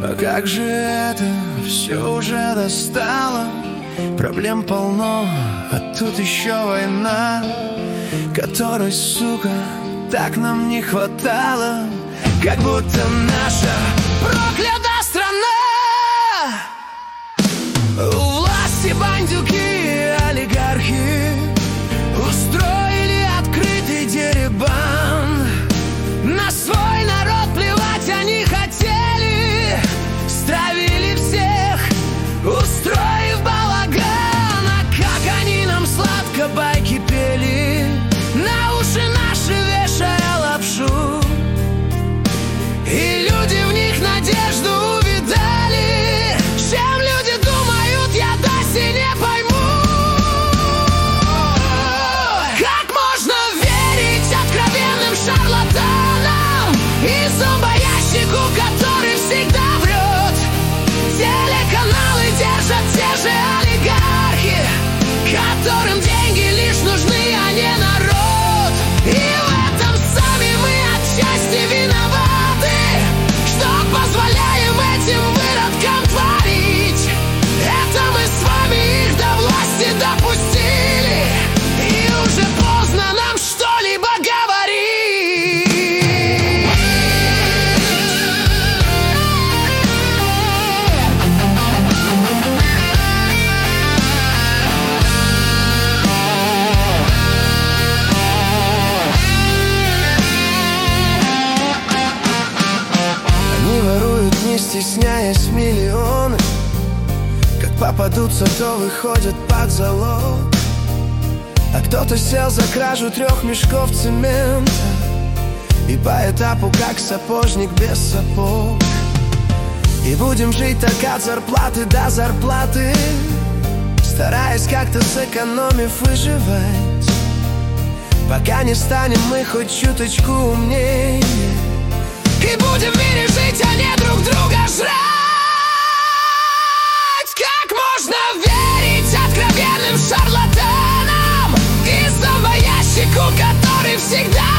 А как же это все уже достало? Проблем полно, а тут еще война, которой, сука, так нам не хватало. Как будто наша проклятая страна, у власти бандюки, олигархи устроили открытый дерибан. На свой народ плевать они хотели, стравили всех, устроив балаган. А как они нам сладко байки пели, на уши наши вешая лапшу, и люди в них надежду увидали. Чем люди думают, я до сих не пойму. Как можно верить откровенным шарлатанам и зомбоящику, который всегда врет? Телеканалы держат те же олигархи, которым деньги лишь нужны, а не народ. И в этом сами мы отчасти виноваты, что позволяем этим выродкам творить. Это мы с вами их до власти допустили, и уже поздно нам что-либо говорить. Они воруют, не стесняясь, миллионы. Как попадутся, то выходят под залог. А кто-то сел за кражу 3 мешков цемента и по этапу как сапожник без сапог. И будем жить так от зарплаты до зарплаты, стараясь как-то сэкономив выживать, пока не станем мы хоть чуточку умнее. И будем в мире жить, а не друг друга жрать. Как можно верить откровенным шарлатанам и зомбоящику, который всегда